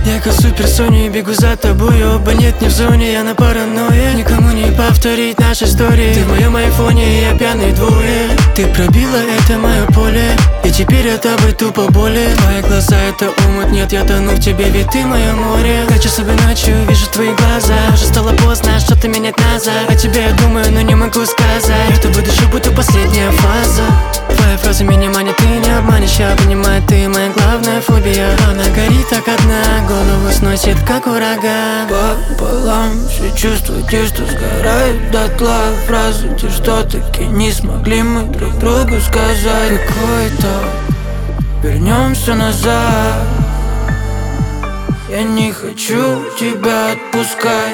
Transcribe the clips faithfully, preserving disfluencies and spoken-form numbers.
Я как суперсоня и бегу за тобой. Оба нет, не в зоне, я на паранойе. Никому не повторить наши истории. Ты в моем айфоне, и я пьяный двое. Ты пробила, это мое поле, и теперь я тобой тупо болен. Твои глаза это умут, нет, я тону в тебе, ведь ты мое море. Пять часов и ночью вижу твои глаза. Уже стало поздно что-то менять назад. О тебе я думаю, но не могу сказать. Я тобой дышу, будто последняя фаза. Твоя фраза меня манит, ты не обманешь. Я понимаю, ты моя главная фобия. Она горит так одна, голову сносит как ураган. Пополам все чувства, те, что сгорают дотла. Фразы, те, что таки не смогли мы друг другу сказать. Какой-то вернемся назад. Я не хочу тебя отпускать.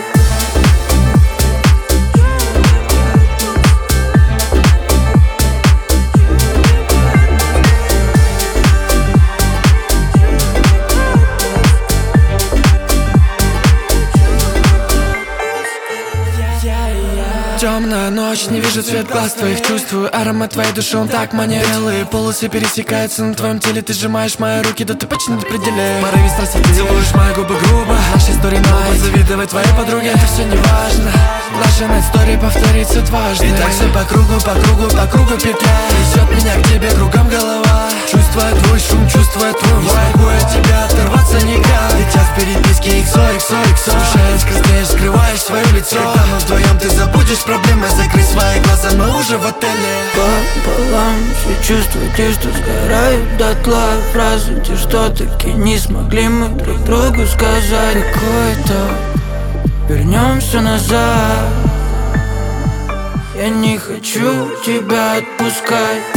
Темная ночь, не вижу цвет глаз твоих. Чувствую аромат твоей души, он так манит. Белые полосы пересекаются на твоем теле. Ты сжимаешь мои руки, да ты почти не пределе. Порыве страсти, ты целуешь мои губы грубо. Наша история новая, завидовать твоей подруге, это все не важно. Наша история повторится дважды. И так все по кругу, по кругу, по кругу петля. Несет меня к тебе, кругом голова. Чувствуя твой шум, чувствуя твой не могу от тебя оторваться никак. Летят в переписке иксо, иксо, иксо. Смущаясь, краснеешь, скрываешь свое лицо. Когда мы вдвоем, ты забудешь проблемы. Закрой свои глаза, мы уже в отеле. Пополам все чувства, те, что сгорают дотла. Фразы, те, что таки не смогли мы друг другу сказать. Какой-то вернемся назад. Я не хочу тебя отпускать.